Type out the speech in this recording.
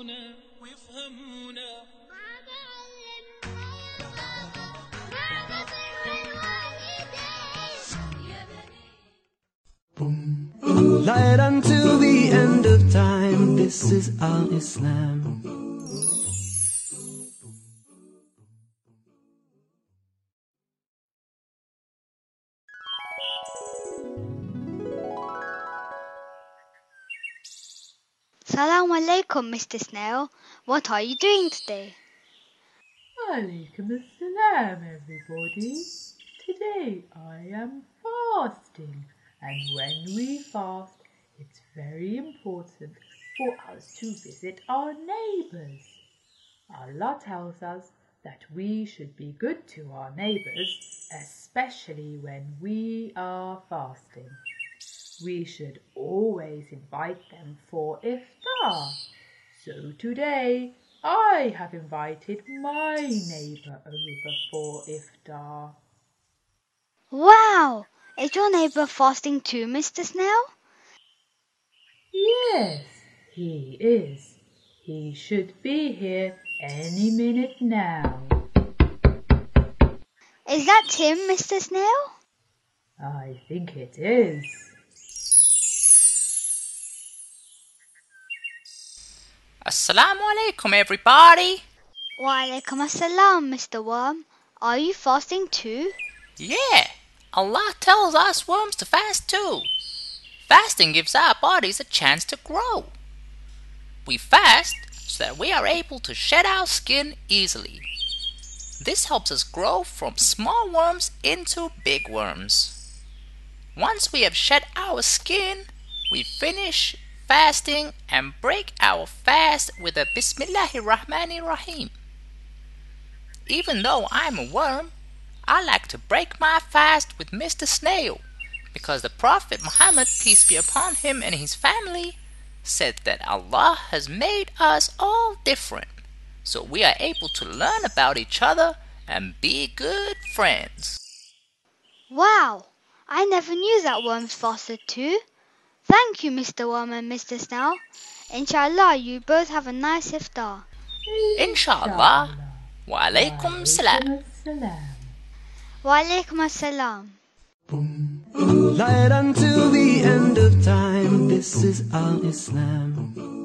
Light until the end of time. This is Al-Islam. Salaam alaikum, Mr. Snail. What are you doing today? Alaikum assalam, everybody. Today I am fasting, and when we fast, it's very important for us to visit our neighbours. Allah tells us that we should be good to our neighbours, especially when we are fasting. We should always invite them for iftar. So today I have invited my neighbour over for iftar. Wow! Is your neighbour fasting too, Mr. Snail? Yes, he is. He should be here any minute now. Is that him, Mr. Snail? I think it is. Assalamu alaikum, everybody. Wa alaikum assalam, Mr. Worm. Are you fasting too? Yeah, Allah tells us worms to fast too. Fasting gives our bodies a chance to grow. We fast so that we are able to shed our skin easily. This helps us grow from small worms into big worms. Once we have shed our skin, we finish fasting and break our fast with a Bismillahir Rahmanir Rahim. Even though I'm a worm, I like to break my fast with Mr. Snail, because the Prophet Muhammad, peace be upon him, and his family said that Allah has made us all different, so we are able to learn about each other and be good friends. Wow! I never knew that worms fasted too. Thank you, Mr. Worm and Mr. Snail. Inshallah, you both have a nice iftar. Inshallah. Wa alaikum salam. Wa alaikum assalam. Light until the end of time. This is Al-Islam.